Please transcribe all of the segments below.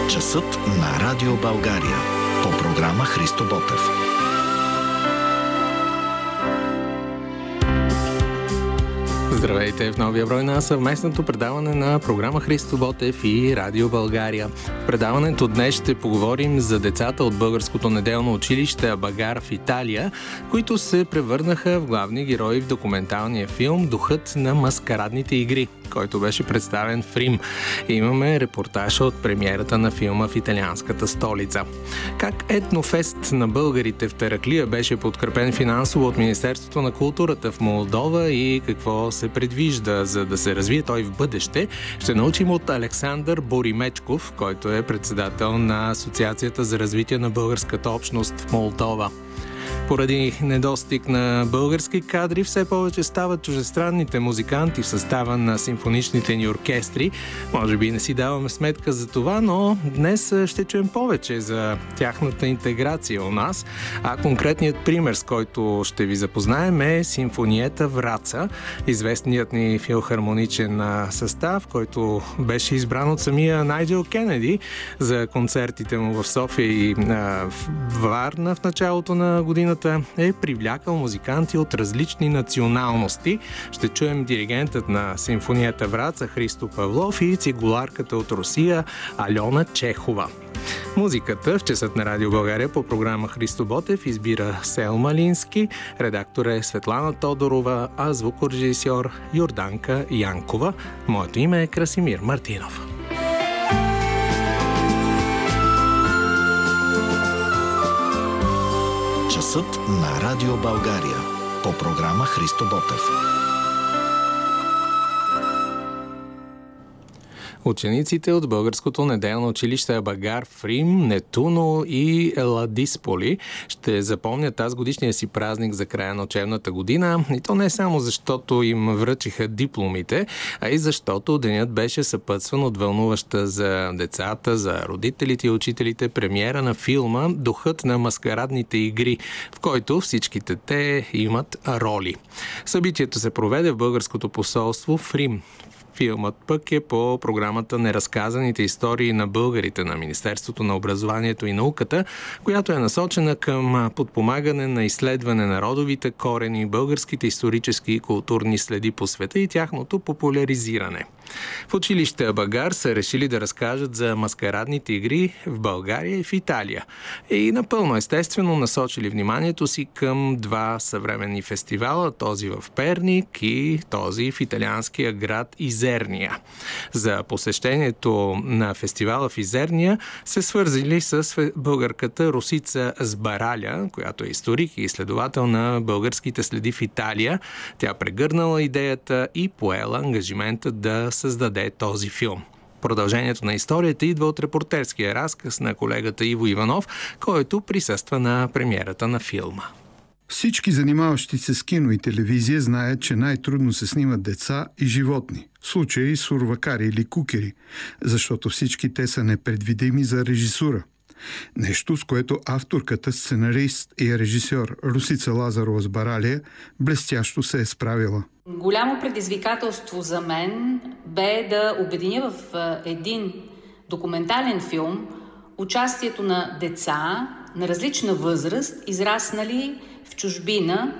Часът на Радио България. По програма Христо Ботев. Здравейте в новия брой на съвместното предаване на програма Христо Ботев и Радио България. В предаването днес ще поговорим за децата от българското неделно училище Абагар в Италия, които се превърнаха в главни герои в документалния филм «Духът на маскарадните игри», който беше представен в Рим. Имаме репортаж от премиерата на филма в италианската столица. Как етнофест на българите в Тараклия беше подкрепен финансово от Министерството на културата в Молдова и какво се предвижда, за да се развие той в бъдеще, ще научим от Александър Боримечков, който е председател на Асоциацията за развитие на българската общност в Молдова. Поради недостиг на български кадри, все повече стават чуждестранните музиканти в състава на симфоничните ни оркестри. Може би не си даваме сметка за това, но днес ще чуем повече за тяхната интеграция у нас. А конкретният пример, с който ще ви запознаем, е Симфониета Враца, известният ни филхармоничен състав, който беше избран от самия Найджел Кенеди за концертите му в София и в Варна в началото на годината, е привлякал музиканти от различни националности. Ще чуем диригентът на Симфонията Враца Христо Павлов и цигуларката от Русия Алена Чехова. Музиката в часът на Радио България по програма Христо Ботев избира Сел Малински, редактор е Светлана Тодорова, а звукорежисьор Йорданка Янкова. Моето име е Красимир Мартинов. Часът на Радио България по програма Христо Ботев. Учениците от българското неделно училище Абагар в Рим, Нетуно и Ладисполи ще запомнят тази годишния си празник за края на учебната година. И то не само защото им връчиха дипломите, а и защото денят беше съпътстван от вълнуваща за децата, за родителите и учителите премиера на филма «Духът на маскарадните игри», в който всичките те имат роли. Събитието се проведе в българското посолство в Рим. Филмът пък е по програмата «Неразказаните истории на българите» на Министерството на образованието и науката, която е насочена към подпомагане на изследване на родовите корени, българските исторически и културни следи по света и тяхното популяризиране. В училище Абагар са решили да разкажат за маскарадните игри в България и в Италия. И напълно естествено насочили вниманието си към два съвременни фестивала, този в Перник и този в италианския град Изерния. За посещението на фестивала в Изерния се свързали с българката Русица Збараля, която е историк и изследовател на българските следи в Италия. Тя прегърнала идеята и поела ангажимента да създаде този филм. Продължението на историята идва от репортерския разказ на колегата Иво Иванов, който присъства на премиерата на филма. Всички занимаващи се с кино и телевизия знаят, че най-трудно се снимат деца и животни. В случая и сурвакари или кукери, защото всички те са непредвидими за режисура. Нещо, с което авторката, сценарист и режисьор Русица Лазарова Збаралия блестящо се е справила. Голямо предизвикателство за мен бе да обединя в един документален филм участието на деца на различна възраст, израснали в чужбина,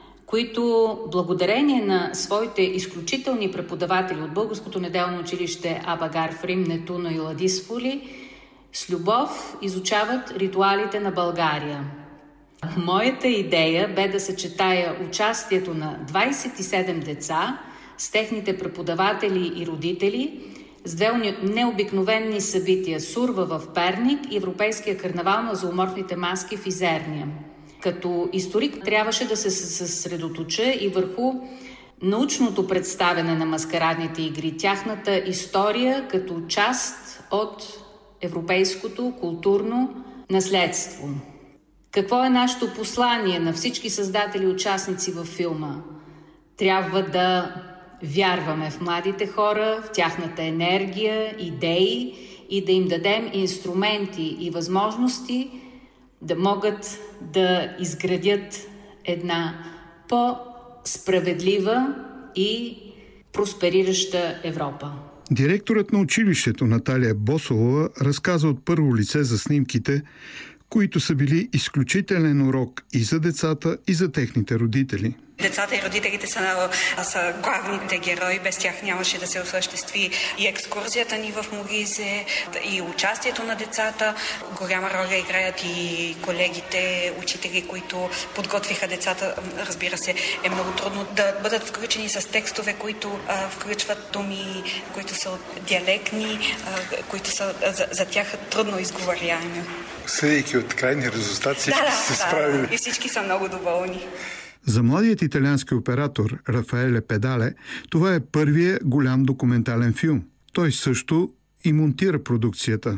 които благодарение на своите изключителни преподаватели от българското неделно училище Абагар в Рим, Нетуно и Ладисполи с любов изучават ритуалите на България. Моята идея бе да съчетая участието на 27 деца с техните преподаватели и родители с две необикновени събития – Сурва в Перник и Европейския карнавал на зооморфните маски в Изерния. Като историк трябваше да се съсредоточа и върху научното представяне на маскарадните игри, тяхната история като част от европейското културно наследство. Какво е нашето послание на всички създатели и участници във филма? Трябва да вярваме в младите хора, в тяхната енергия, идеи и да им дадем инструменти и възможности да могат да изградят една по-справедлива и просперираща Европа. Директорът на училището Наталия Босолова разказа от първо лице за снимките, които са били изключителен урок и за децата, и за техните родители. Децата и родителите са главните герои, без тях нямаше да се осъществи и екскурзията ни в Молизе, и участието на децата. Голяма роля играят и колегите, учители, които подготвиха децата. Разбира се, е много трудно да бъдат включени с текстове, които включват думи, които са диалектни, които са за тях трудно изговоряеми. Съдейки от крайни резултати, всички се справили. И всички са много доволни. За младият италиански оператор Рафаеле Педале това е първият голям документален филм. Той също и монтира продукцията.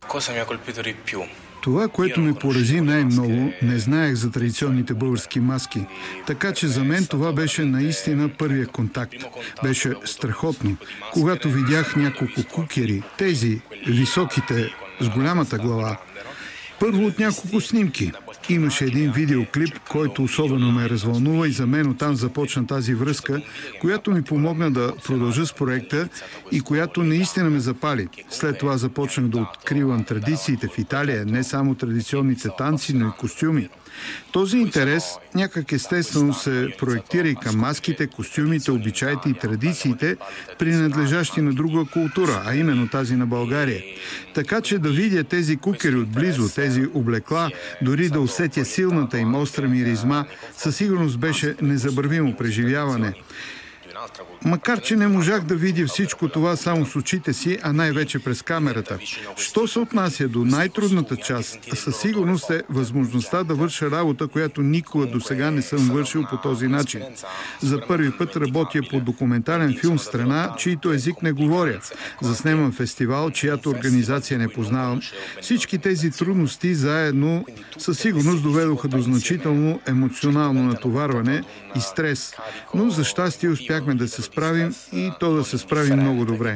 Това, което ме порази най-много, не знаех за традиционните български маски. Така че за мен това беше наистина първия контакт. Беше страхотно. Когато видях няколко кукери, тези високите с голямата глава, първо от няколко снимки. Имаше един видеоклип, който особено ме развълнува и за мен оттам започна тази връзка, която ми помогна да продължа с проекта и която наистина ме запали. След това започнах да откривам традициите в Италия, не само традиционните танци, но и костюми. Този интерес някак естествено се проектира и към маските, костюмите, обичаите и традициите, принадлежащи на друга култура, а именно тази на България. Така че да видя тези кукери отблизо, тези облекла, дори да усетя силната им остра миризма, със сигурност беше незабравимо преживяване. Макар че не можах да видя всичко това само с очите си, а най-вече през камерата. Що се отнася до най-трудната част, със сигурност е възможността да върша работа, която никога досега не съм вършил по този начин. За първи път работя по документален филм в страна, чийто език не говоря. Заснемам фестивал, чиято организация не познавам. Всички тези трудности заедно със сигурност доведоха до значително емоционално натоварване и стрес. Но за щастие успяхме да се справим и то да се справим много добре.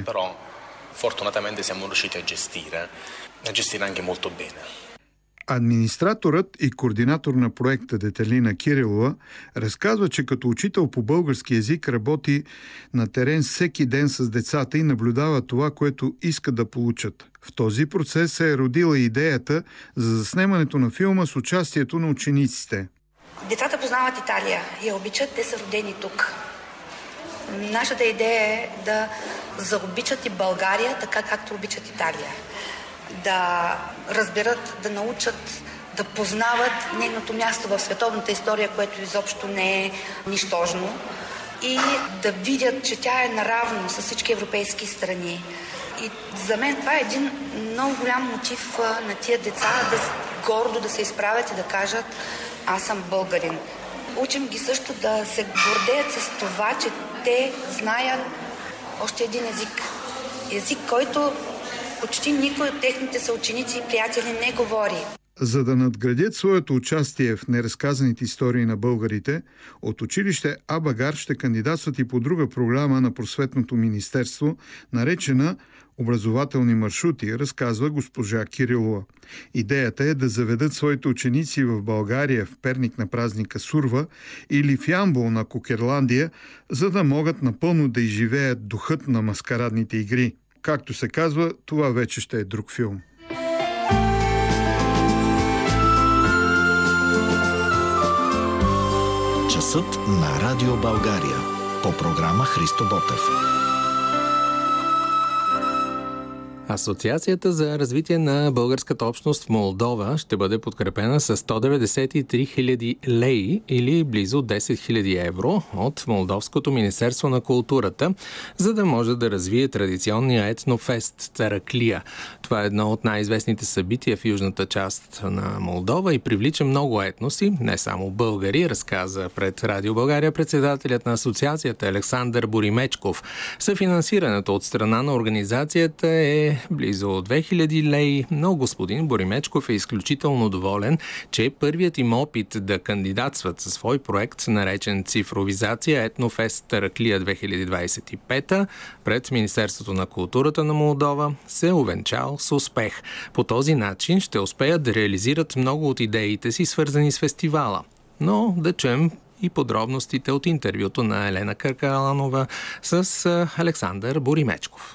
Администраторът и координатор на проекта Детелина Кирилова разказва, че като учител по български език работи на терен всеки ден с децата и наблюдава това, което искат да получат. В този процес се е родила идеята за заснемането на филма с участието на учениците. Децата познават Италия, я обичат, те са родени тук. Нашата идея е да заобичат и България, така както обичат Италия. Да разберат, да научат, да познават нейното място в световната история, което изобщо не е нищожно. И да видят, че тя е наравно с всички европейски страни. И за мен това е един много голям мотив на тия деца да гордо да се изправят и да кажат: аз съм българин. Учим ги също да се гордеят с това, че те знаят още един език. Език, който почти никой от техните съученици и приятели не говори. За да надградят своето участие в неразказаните истории на българите, от училище Абагар ще кандидатстват и по друга програма на Просветното министерство, наречена образователни маршрути, разказва госпожа Кирилова. Идеята е да заведат своите ученици в България, в Перник на празника Сурва или в Ямбол на Кукерландия, за да могат напълно да изживеят духът на маскарадните игри. Както се казва, това вече ще е друг филм. Часът на Радио България. По програма Христо Ботев. Асоциацията за развитие на българската общност в Молдова ще бъде подкрепена с 193 000 леи или близо 10 000 евро от Молдовското министерство на културата, за да може да развие традиционния етнофест Тараклия. Това е едно от най-известните събития в южната част на Молдова и привлича много етноси, не само българи, разказа пред Радио България председателят на асоциацията Александър Боримечков. Съфинансирането от страна на организацията е близо 2000 леи, но господин Боримечков е изключително доволен, че първият им опит да кандидатстват със свой проект, наречен Цифровизация Етнофест Тараклия 2025 пред Министерството на културата на Молдова, се увенчал с успех. По този начин ще успеят да реализират много от идеите си, свързани с фестивала. Но да чуем и подробностите от интервюто на Елена Каркаланова с Александър Боримечков.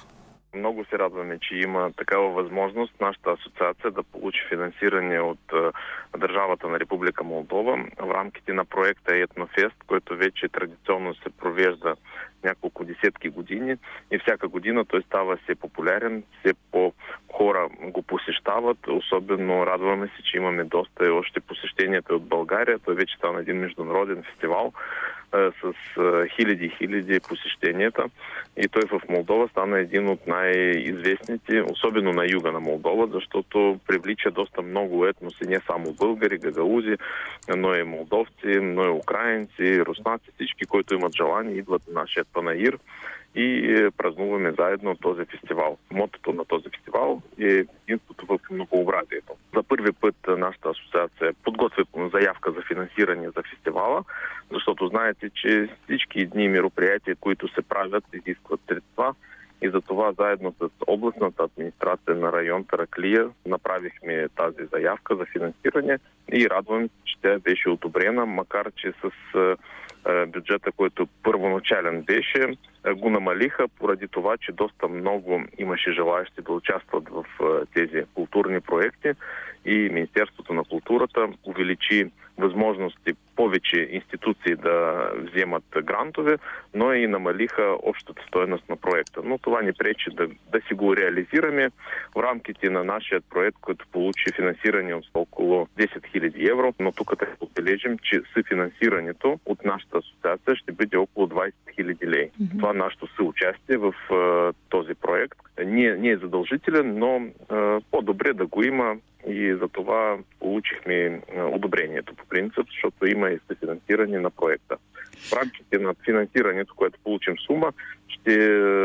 Много се радваме, че има такава възможност нашата асоциация да получи финансиране от държавата на Република Молдова в рамките на проекта Етнофест, който вече традиционно се провежда няколко десетки години и всяка година той става все популярен, все по-хора го посещават. Особено радваме се, че имаме доста и още посещенията от България. Той вече стана един международен фестивал с хиляди и хиляди посещенията. И той в Молдова стана един от най-известните, особено на юга на Молдова, защото привлича доста много етноси, не само българи, гагалузи, но и молдовци, но и украинци, руснаци, всички, които имат желание, идват на нашия панаир и празнуваме заедно този фестивал. Мотото на този фестивал е единството в многообразието. За първи път нашата асоциация подготвя заявка за финансиране за фестивала, защото знаете, че всички дни мероприятия, които се правят, изискват средства. И затова заедно с областната администрация на район Тараклия направихме тази заявка за финансиране и радвам, че тя беше одобрена, макар че с бюджета, който първоначален беше, го намалиха поради това, че доста много имаше желаящи да участват в тези културни проекти и Министерството на културата увеличи възможности повече институции да вземат грантове, но и намалиха общата стойност на проекта. Но това ни пречи да си го реализираме в рамките на нашия проект, който получи финансиране от около 10 000 евро, но тук трябва да отбележим, че съфинансирането от нашата асоциация ще бъде около 20 000 лей. Това е нашето съучастие в този проект. Не е задължителен, но по-добре да го има и за това получихме одобрението по принцип, защото има и съфинансиране на проекта. В рамките на финансирането, което получим сума, ще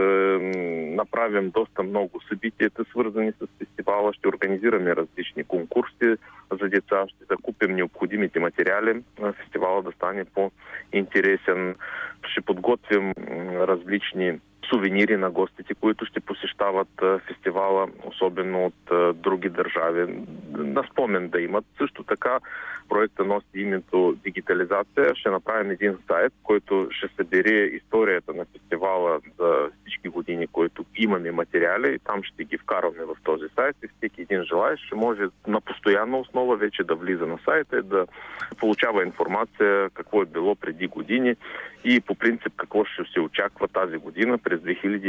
направим доста много събитията, свързани с фестивала, ще организираме различни конкурси за деца, ще закупим необходимите материали на фестивала да стане по-интересен, ще подготвим различни сувенири на гостите, които ще посещават фестивала, особено от други държави. На спомен да имат. Също така проекта носи името дигитализация. Ще направим един сайт, който ще събере историята на фестивала за всички години, които имаме материали и там ще ги вкарваме в този сайт и всеки един желаещ ще може на постоянна основа вече да влиза на сайта и да получава информация какво е било преди години и по принцип какво ще се очаква тази година през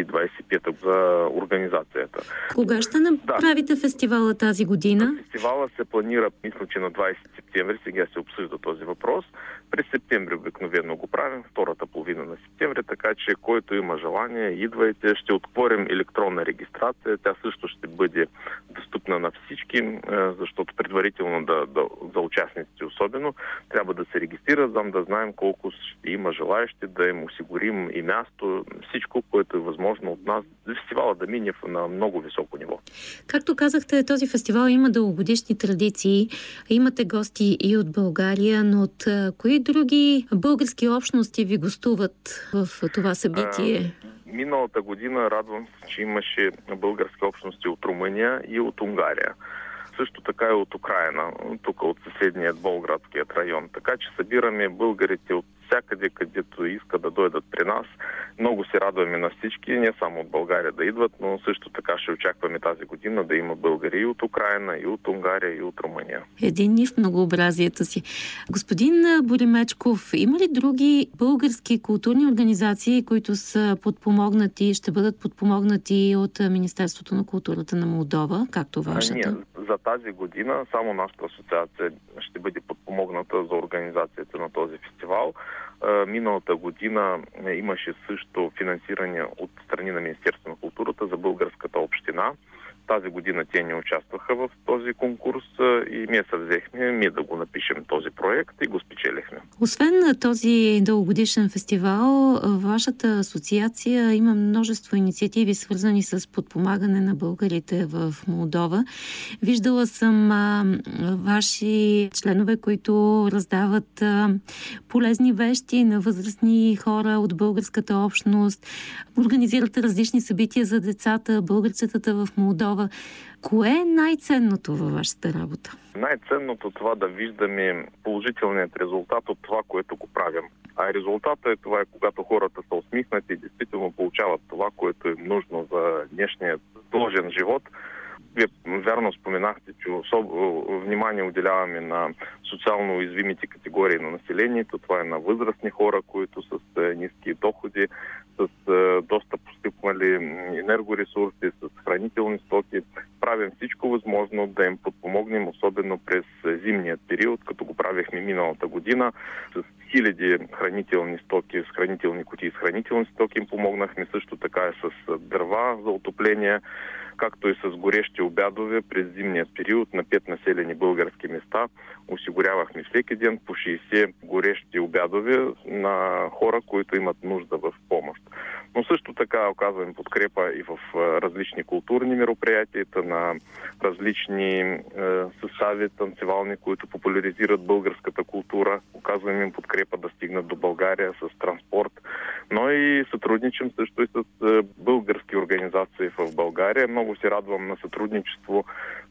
2025 за организацията. Кога ще направите фестивала тази година? Фестивала се планира, мисля, че на 20 септември, сега се обсъжда този въпрос. През септември обикновено го правим, втората половина на септември, така че който има желание, идвайте. Ще отворим електронна регистрация. Тя също ще бъде достъпна на всички, защото предварително за участниците особено трябва да се регистрират, за да знаем колко ще има желаещи, да им осигурим и място, всичко, което е възможно от нас, фестивала да мине на много високо ниво. Както казахте, този фестивал има дългогодишни традиции. Имате гости и от България, но от кои други български общности ви гостуват в това събитие? Миналата година радвам се, че имаше български общности от Румъния и от Унгария. Също така и от Украина, тук от съседният Болградският район. Така че събираме българите от всякъде, където искат да дойдат при нас. Много се радваме на всички, не само от България да идват, но също така ще очакваме тази година да има българи и от Украина, и от Унгария, и от Румъния. Единни в многообразието си. Господин Боримечков, има ли други български културни организации, които са подпомогнати, ще бъдат подпомогнати от Министерството на културата на Молдова, както вашата? За тази година само нашата асоциация ще бъде подпомогната за организацията на този фестивал. Миналата година имаше също финансиране от страни на Министерството на културата за българската община. Тази година те не участваха в този конкурс и ние се взехме да го напишем този проект и го спечелихме. Освен този дългогодишен фестивал, вашата асоциация има множество инициативи, свързани с подпомагане на българите в Молдова. Виждала съм ваши членове, които раздават полезни вещи на възрастни хора от българската общност. Организирате различни събития за децата, българчетата в Молдова. Молдова. Кое е най-ценното във вашата работа? Най-ценното това да виждаме положителният резултат от това, което го правим. А резултата е когато хората са усмихнати и действително получават това, което е нужно за днешния сложен живот. Вие вярно споменахте, че особено внимание уделяваме на социално уязвимите категории на населението. Това е на възрастни хора, които с ниски доходи, с доста постъпвали енергоресурси, с хранителни стоки. Правим всичко възможно да им подпомогнем, особено през зимния период, като го правихме миналата година. С хиляди хранителни стоки, с хранителни кутии, с хранителни стоки им помогнахме. Също така и с дърва за отопление, както и с горещи обядове през зимния период на 5 населени български места. Осигурявахме всеки ден по 60 горещи обядове на хора, които имат нужда в помощ. Но също така оказваме подкрепа и в различни културни мероприятия, на различни състави танцевални, които популяризират българската култура. Оказваме им подкрепа да стигнат до България с транспорт, но и сътрудничим също и с български организации в България. Много се радвам на сътрудничество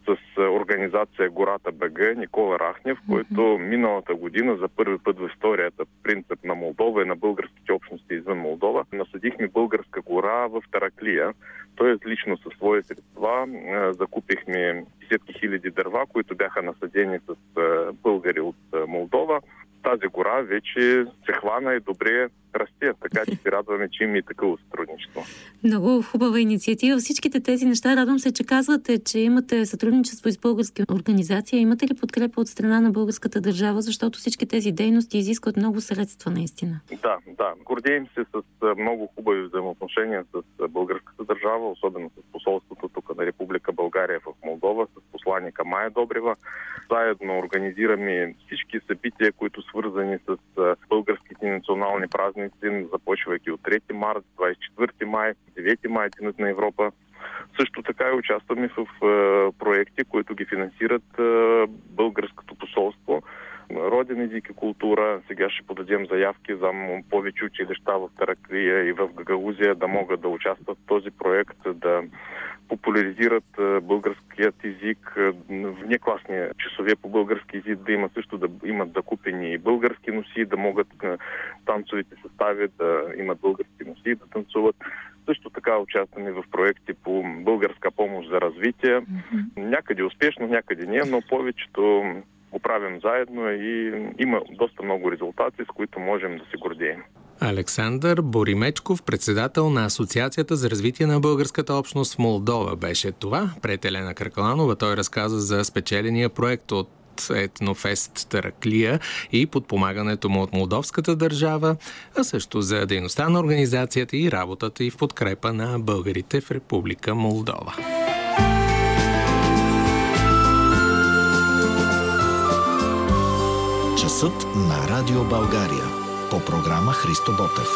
с организация Гората БГ Никола Рахнев, който миналата година за първи път в историята, принцип на Молдова и на българските общности извън Молдова, насадихме българска гора в Тараклия. Тоест лично със свои средства закупихме десетки хиляди дърва, които бяха насадени с българи от Молдова. Тази гора вече се хвана и добре расте, така че се радваме, че има и такова сътрудничество. Много хубава инициатива. Всичките тези неща, радвам се, че казвате, че имате сътрудничество с български организации. Имате ли подкрепа от страна на българската държава, защото всички тези дейности изискват много средства наистина? Да. Гордеем се с много хубави взаимоотношения с българската държава, особено с посолството тук на Република България в Молдова, с посланника Майя Добрева. Заедно организираме всички събития, които свързани с българските национални празници, започвайки от 3 март, 24 май, 9 май, Денят на Европа. Също така и участваме в проекти, които ги финансират българското посолство. Роден език и култура. Сега ще подадем заявки за повече училища в Тараклия и в Гагаузия да могат да участват в този проект, да популяризират българският език, внекласни часове по български език да има също, да имат закупени български носи, да могат танцовите състави да имат български носи да танцуват. Също така участваме в проекти по българска помощ за развитие. Някъде успешно, някъде не, но повечето го правим заедно и има доста много резултати, с които можем да се гордеем. Александър Боримечков, председател на Асоциацията за развитие на българската общност в Молдова, беше това. Пред Елена Кракаланова той разказа за спечеления проект от Етнофест Тараклия и подпомагането му от молдовската държава, а също за дейността на организацията и работата и в подкрепа на българите в Република Молдова. Часът на Радио България по програма Христо Ботев.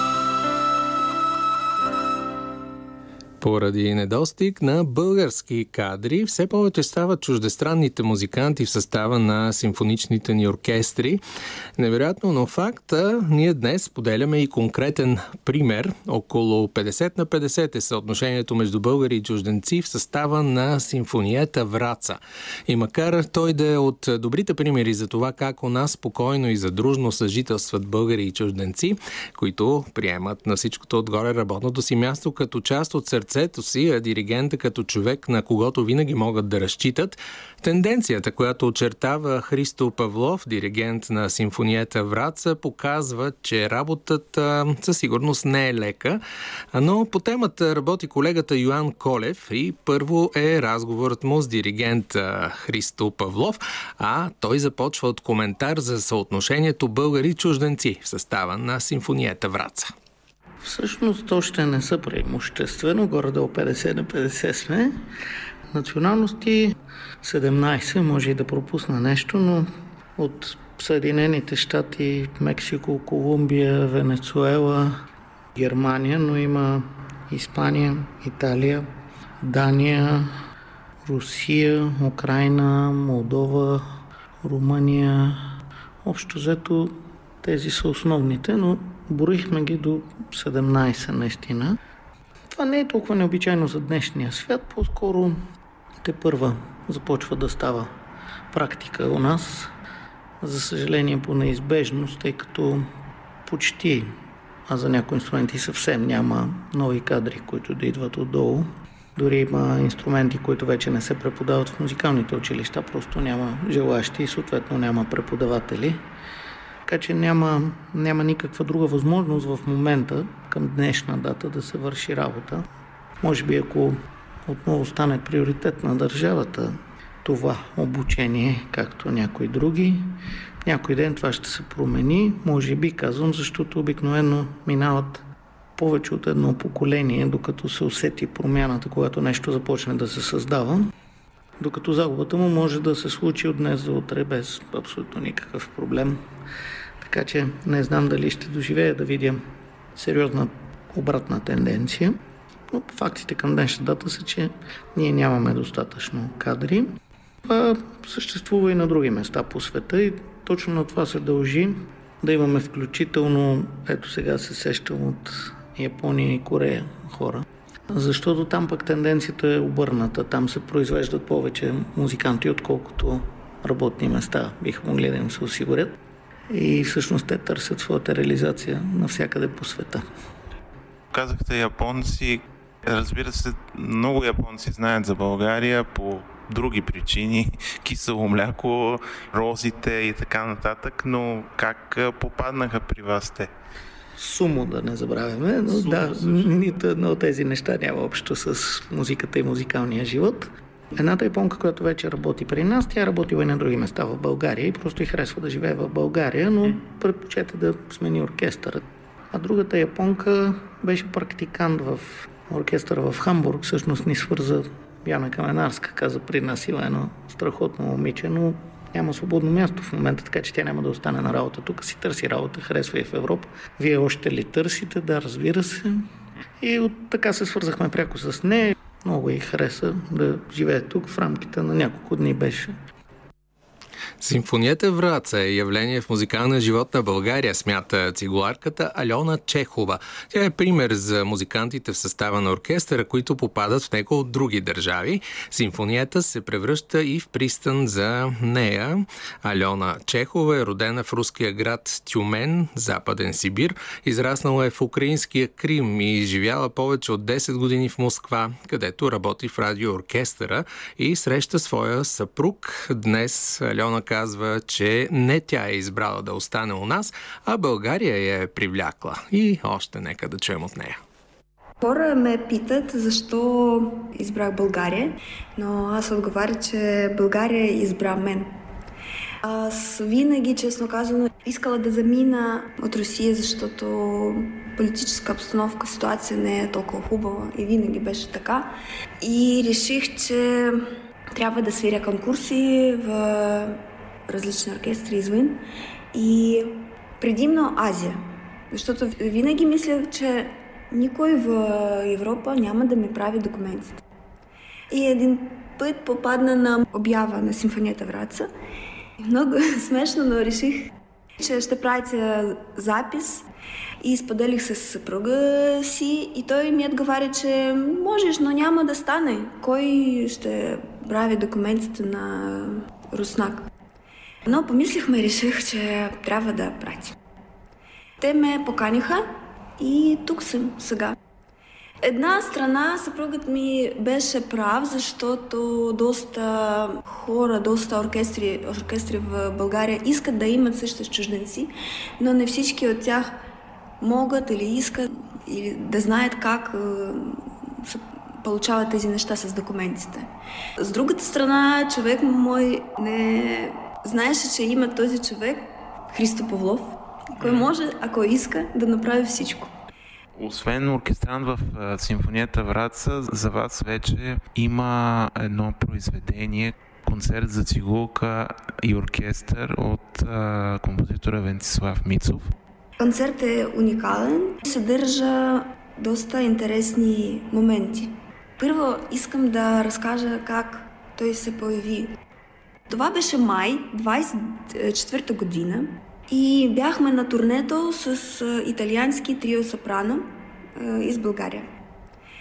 Поради недостиг на български кадри, все повече стават чуждестранните музиканти в състава на симфоничните ни оркестри. Невероятно, но факта, ние днес поделяме и конкретен пример. Около 50/50 е съотношението между българи и чужденци в състава на симфониета Враца. И макар той да е от добрите примери за това как у нас спокойно и задружно съжителстват българи и чужденци, които приемат на всичкото отгоре работното си място като част от сърцето си, а диригента като човек, на когото винаги могат да разчитат. Тенденцията, която очертава Христо Павлов, диригент на симфониета Враца, показва, че работата със сигурност не е лека, но по темата работи колегата Йоан Колев и първо е разговорът му с диригента Христо Павлов, а той започва от коментар за съотношението българи-чужденци в състава на симфониета Враца. Всъщност още не са преимуществено, горе-долу 50/50 сме. Националности 17, може и да пропусна нещо, но от Съединените щати, Мексико, Колумбия, Венецуела, Германия, но има Испания, Италия, Дания, Русия, Украйна, Молдова, Румъния. Общо взето тези са основните, но борихме ги до 17 наистина. Това не е толкова необичайно за днешния свят, по-скоро тепърва започва да става практика у нас. За съжаление по неизбежност, тъй като почти, а за някои инструменти съвсем няма нови кадри, които да идват отдолу. Дори има инструменти, които вече не се преподават в музикалните училища, просто няма желащи и съответно няма преподаватели. Така че няма никаква друга възможност в момента към днешна дата да се върши работа. Може би ако отново стане приоритет на държавата това обучение, както някои други, някой ден това ще се промени. Може би казвам, защото обикновено минават повече от едно поколение, докато се усети промяната, когато нещо започне да се създава. Докато загубата му може да се случи от днес за утре без абсолютно никакъв проблем. Така че не знам дали ще доживея да видя сериозна обратна тенденция. Но фактите към днешна дата са, че ние нямаме достатъчно кадри. Това съществува и на други места по света и точно на това се дължи да имаме включително, ето сега се сещам от Япония и Корея хора. Защото там пък тенденцията е обърната. Там се произвеждат повече музиканти, отколкото работни места биха могли да им се осигурят. И всъщност те търсят своята реализация навсякъде по света. Казахте японци. Разбира се, много японци знаят за България по други причини. Кисело мляко, розите и така нататък, но как попаднаха при вас те? Сумо да не забравяме, но нито едно от тези неща няма общо с музиката и музикалния живот. Едната японка, която вече работи при нас, тя работила и на други места в България и просто й харесва да живее в България, но предпочете да смени оркестъра. А другата японка беше практикант в оркестър в Хамбург, всъщност ни свърза Яна Каменарска, каза при нас има едно страхотно момиче, но няма свободно място в момента, така че тя няма да остане на работа. Тук си търси работа, харесва и в Европа. Вие още ли търсите? Да, разбира се. И така се свързахме пряко с нея. Много й хареса да живее тук, в рамките на няколко дни беше. Симфонията Враца е явление в музикалния живот на България, смята цигуларката Алена Чехова. Тя е пример за музикантите в състава на оркестъра, които попадат в него от други държави. Симфонията се превръща и в пристан за нея. Алена Чехова е родена в руския град Тюмен, Западен Сибир. Израснала е в украинския Крим и живяла повече от 10 години в Москва, където работи в радиооркестъра и среща своя съпруг. Днес Алена казва, че не тя е избрала да остане у нас, а България я е привлякла. И още нека да чуем от нея. Хора ме питат защо избрах България, но аз отговаря, че България избра мен. Аз винаги, честно казано, искала да замина от Русия, защото политическа обстановка, ситуация не е толкова хубава и винаги беше така. И реших, че трябва да свиря конкурси в различни оркестри извън и предимно Азия. Защото винаги мисля, че никой в Европа няма да ми прави документите. И един път попадна на обява на Симфонията Враца. Много смешно, но реших, че ще правя запис и споделих с съпруга си и той ми отговаря, че можеш, но няма да стане. Кой ще прави документите на руснак? Но помислихме и реших, че трябва да пратим. Те ме поканиха и тук съм сега. Една страна съпругът ми беше прав, защото доста хора, доста оркестри в България искат да имат също чужденци, но не всички от тях могат или искат или да знаят как се получават тези неща с документите. С другата страна, човек мой не знаеше, че има този човек, Христо Павлов, кой може, ако иска, да направи всичко. Освен оркестрант в Симфонията Враца, за вас вече има едно произведение, концерт за цигулка и оркестър от композитора Венцислав Мицов. Концерт е уникален, съдържа доста интересни моменти. Първо искам да разкажа как той се появи. Това беше май 24-та година и бяхме на турнето с италиански трио сопрано из България.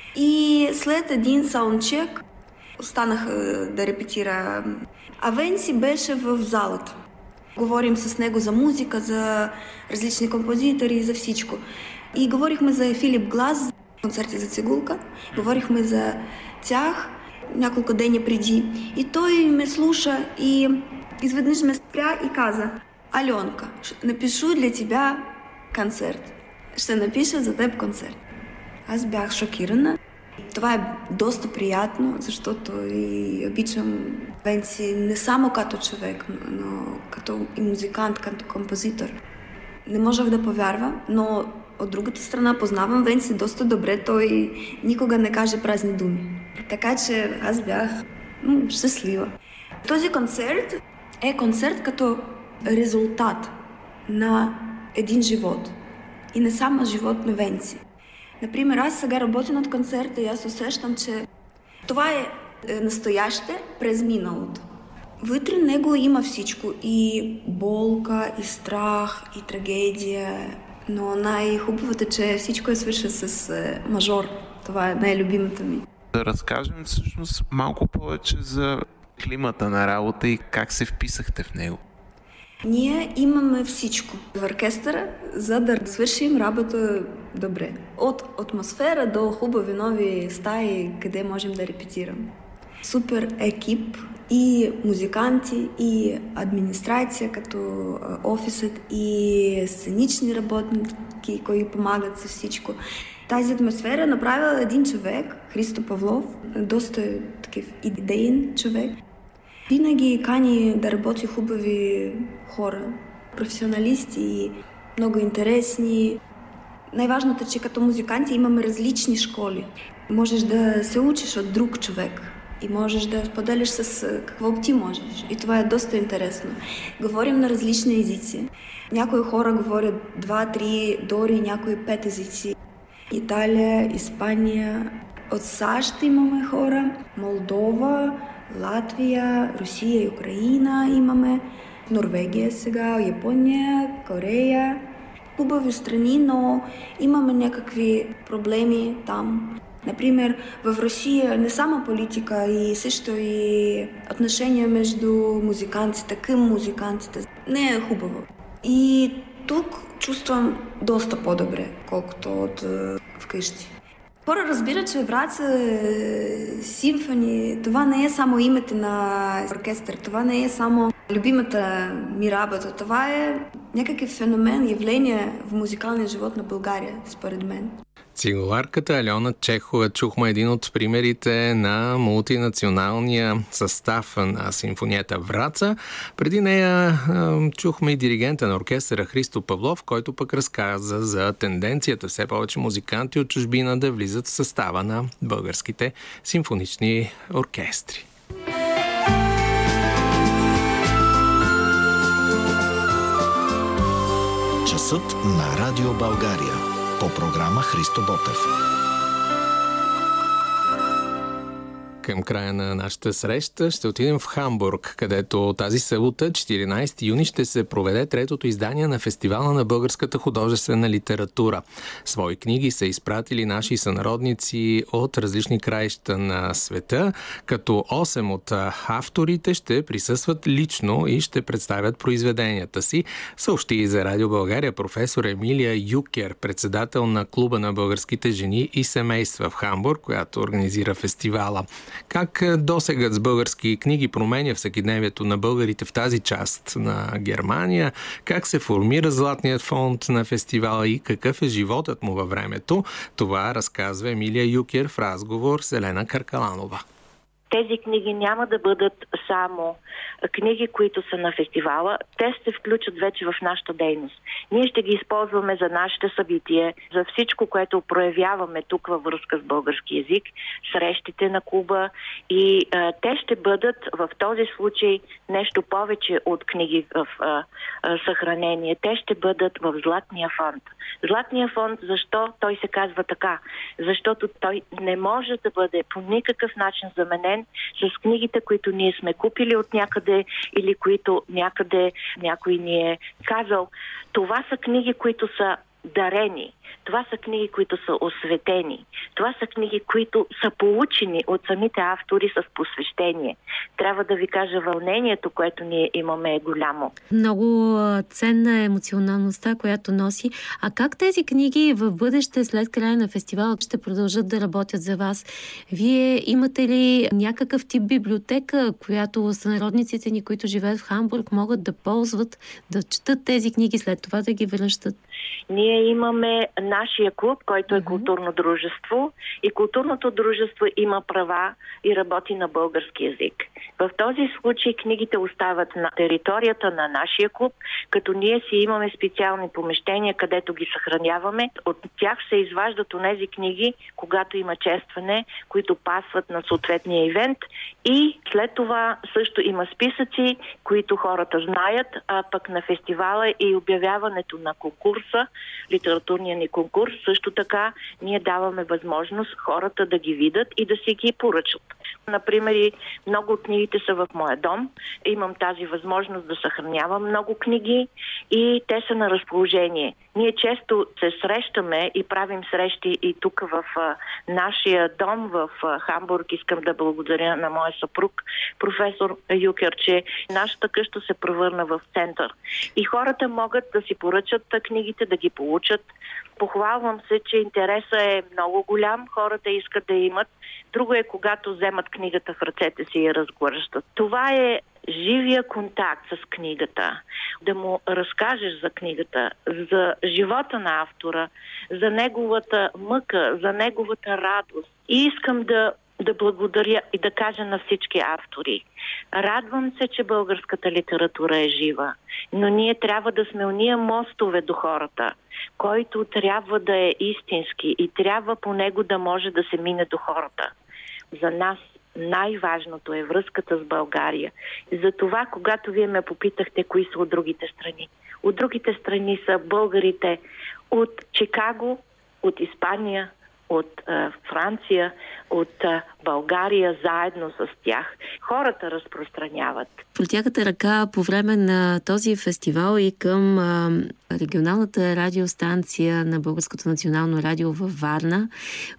И след един саундчек останах да репетира. А Венци беше в залата. Говорим с него за музика, за различни композитори, за всичко. И говорихме за Филип Глас, концерти за цигулка. Говорихме за тях няколко дни преди. И той ме слуша и изведнъж ме спря и каза: Аленка, напишу для тебя концерт. Ще напиша за теб концерт. Аз бях шокирана. Това е доста приятно, защото и обичам Венци не само като човек, но като и музикант, като композитор. Не можех да повярвам, но от другата страна познавам Венци доста добре. Той никога не каже празни думи. Така че аз бях щастлива. Този концерт е концерт като резултат на един живот. И не само живот на Венци. Например, аз сега работя над концерта и аз усещам, че това е настояще през миналото. Вътре него има всичко. И болка, и страх, и трагедия. Но най-хубавото, че всичко е свършено с мажор. Това е най-любимата ми. Да разкажем всъщност малко повече за климата на работа и как се вписахте в него. Ние имаме всичко в оркестъра, за да свършим работа добре. От атмосфера до хубави нови стаи, къде можем да репетираме. Супер екип и музиканти, и администрация, като офисът, и сценични работники, които помагат за всичко. Тази атмосфера направила един човек, Христо Павлов, доста такив идеен човек. Винаги кани да работи хубави хора, професионалисти, много интересни. Най-важното е, че като музиканти имаме различни школи. Можеш да се учиш от друг човек и можеш да споделиш с какво ти можеш. И това е доста интересно. Говорим на различни езици. Някои хора говорят 2-3, дори някои 5 езици. Италия, Испания, от САЩ имаме хора, Молдова, Латвия, Русия и Украина имаме, Норвегия сега, Япония, Корея. Хубави страни, но имаме някакви проблеми там. Например, в Русия не само политика, и също и отношения между музикантите към музикантите. Не е хубаво. И тук чувствам доста по-добре, колкото от вкъщи. Хора разбират, че Враца симфони, това не е само името на оркестър, това не е само любимата ми работа, това е някакъв феномен, явление в музикалния живот на България, според мен. Цигуларката Алена Чехова, чухме един от примерите на мултинационалния състав на симфонията Враца. Преди нея чухме и диригента на оркестъра Христо Павлов, който пък разказа за тенденцията все повече музиканти от чужбина да влизат в състава на българските симфонични оркестри. Часът на Радио България. По програма Христо Ботев. Към края на нашата среща ще отидем в Хамбург, където тази събота, 14 юни, ще се проведе третото издание на Фестивала на българската художествена литература. Свои книги са изпратили наши сънародници от различни краища на света, като 8 от авторите ще присъстват лично и ще представят произведенията си. Съобщи за Радио България професор Емилия Юкер, председател на Клуба на българските жени и семейства в Хамбург, която организира фестивала. Как досегът с български книги променя всекидневието на българите в тази част на Германия? Как се формира Златният фонд на фестивала и какъв е животът му във времето? Това разказва Емилия Юкер в разговор с Елена Каркаланова. Тези книги няма да бъдат само книги, които са на фестивала. Те ще се включат вече в нашата дейност. Ние ще ги използваме за нашите събития, за всичко, което проявяваме тук във връзка с български език, срещите на клуба, и те ще бъдат в този случай нещо повече от книги в съхранение. Те ще бъдат в Златния фонд. Златния фонд, защо той се казва така? Защото той не може да бъде по никакъв начин заменен с книгите, които ние сме купили от някъде или които някъде някой ни е казал. Това са книги, които са дарени. Това са книги, които са осветени. Това са книги, които са получени от самите автори с посвещение. Трябва да ви кажа, вълнението, което ние имаме, е голямо. Много ценна е емоционалността, която носи. А как тези книги в бъдеще, след края на фестивала, ще продължат да работят за вас? Вие имате ли някакъв тип библиотека, която сънародниците ни, които живеят в Хамбург, могат да ползват, да четат тези книги, след това да ги връщат? Ние имаме нашия клуб, който е културно дружество, и културното дружество има права и работи на български език. В този случай книгите остават на територията на нашия клуб, като ние си имаме специални помещения, където ги съхраняваме. От тях се изваждат онези книги, когато има честване, които пасват на съответния ивент, и след това също има списъци, които хората знаят, а пък на фестивала и обявяването на конкурса, литературния ни конкурс, също така ние даваме възможност хората да ги видят и да си ги поръчат. Например, много от книгите са в моя дом. Имам тази възможност да съхранявам много книги и те са на разположение. Ние често се срещаме и правим срещи и тук в нашия дом в Хамбург. Искам да благодаря на моя съпруг, професор Юкер, че нашата къща се превърна в център. И хората могат да си поръчат книгите, да ги получат. Похвалвам се, че интересът е много голям. Хората искат да имат. Друго е, когато вземат книгата в ръцете си и я разглъщат. Това е живия контакт с книгата. Да му разкажеш за книгата, за живота на автора, за неговата мъка, за неговата радост. И искам да благодаря и да кажа на всички автори. Радвам се, че българската литература е жива, но ние трябва да сме уния мостове до хората, който трябва да е истински и трябва по него да може да се мине до хората. За нас най-важното е връзката с България. И затова, когато вие ме попитахте кои са от другите страни. От другите страни са българите от Чикаго, от Испания, от Франция, от България, заедно с тях. Хората разпространяват. Протягате ръка по време на този фестивал и към регионалната радиостанция на Българското национално радио във Варна,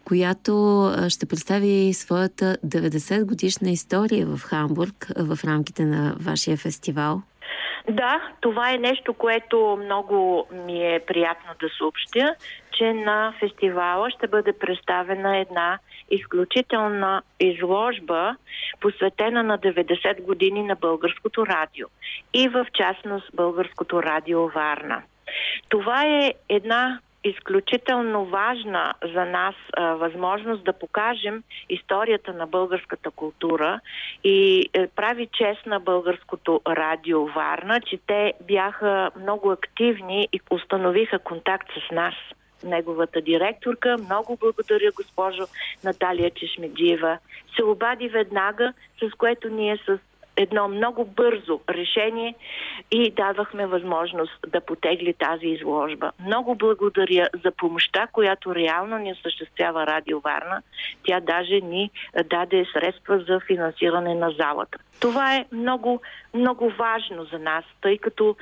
която ще представи своята 90-годишна история в Хамбург в рамките на вашия фестивал. Да, това е нещо, което много ми е приятно да съобщя, че на фестивала ще бъде представена една изключителна изложба, посветена на 90 години на Българското радио и в частност Българското радио Варна. Това е една изключително важна за нас възможност да покажем историята на българската култура и прави чест на Българското радио Варна, че те бяха много активни и установиха контакт с нас. Неговата директорка, много благодаря госпожо Наталия Чешмеджиева, се обади веднага, с което ние с едно много бързо решение и дадахме възможност да потегли тази изложба. Много благодаря за помощта, която реално ни осъществява Радио Варна. Тя даже ни даде средства за финансиране на залата. Това е много, много важно за нас, тъй като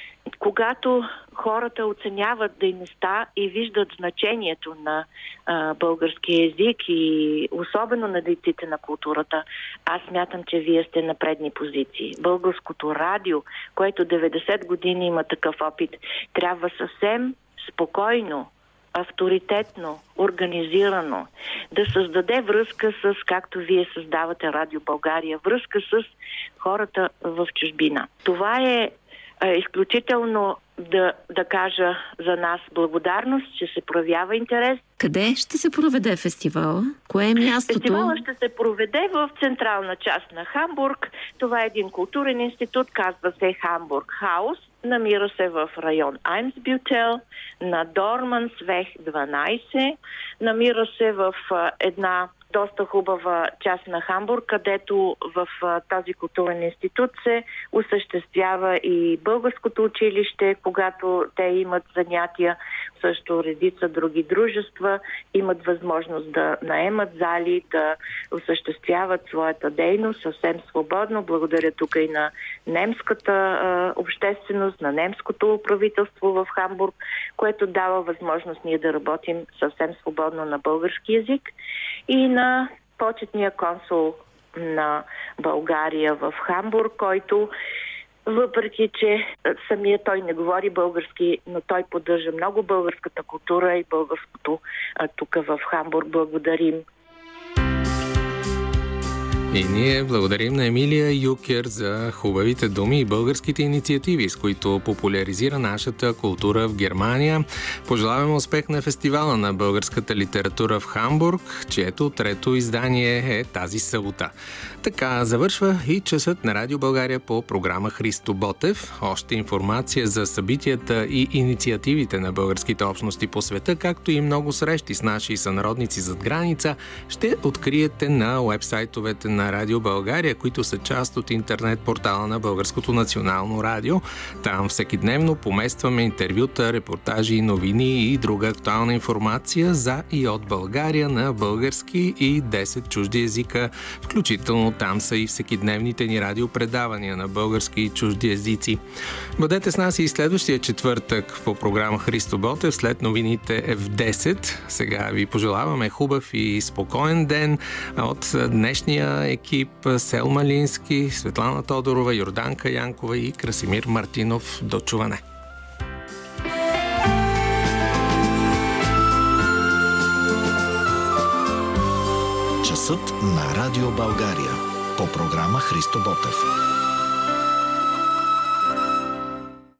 когато хората оценяват дейността и виждат значението на български език и особено на дейците на културата, аз смятам, че вие сте на предни позиции. Българското радио, което 90 години има такъв опит, трябва съвсем спокойно, авторитетно, организирано да създаде връзка с, както вие създавате Радио България, връзка с хората в чужбина. Това е изключително да кажа за нас благодарност, че се проявява интерес. Къде ще се проведе фестивала? Кое е мястото? Фестивала ще се проведе в централна част на Хамбург. Това е един културен институт, казва се Хамбург Хаус. Намира се в район Аймсбютел, на Дормансвех 12. Намира се в една доста хубава част на Хамбург, където в този културен институт се осъществява и българското училище, когато те имат занятия, също редица други дружества имат възможност да наемат зали, да осъществяват своята дейност съвсем свободно. Благодаря тук и на немската общественост, на немското правителство в Хамбург, което дава възможност ние да работим съвсем свободно на български език, и на почетния консул на България в Хамбург, който, въпреки че самия той не говори български, но той поддържа много българската култура и българското тук в Хамбург. Благодарим. И ние благодарим на Емилия Юкер за хубавите думи и българските инициативи, с които популяризира нашата култура в Германия. Пожелаваме успех на фестивала на българската литература в Хамбург, чието трето издание е тази събота. Така завършва и часът на Радио България по програма Христо Ботев. Още информация за събитията и инициативите на българските общности по света, както и много срещи с наши сънародници зад граница, ще откриете на уебсайтовете на Радио България, които са част от интернет портала на Българското национално радио. Там всекидневно поместваме интервюта, репортажи, новини и друга актуална информация за и от България на български и 10 чужди езика. Включително там са и всекидневните ни радиопредавания на български и чужди езици. Бъдете с нас и следващия четвъртък по програма Христо Ботев след новините в 10. Сега ви пожелаваме хубав и спокоен ден от днешния екип: Селма Лински, Светлана Тодорова, Йорданка Янкова и Красимир Мартинов. До чуване! Часът на Радио България по програма Христо Ботев.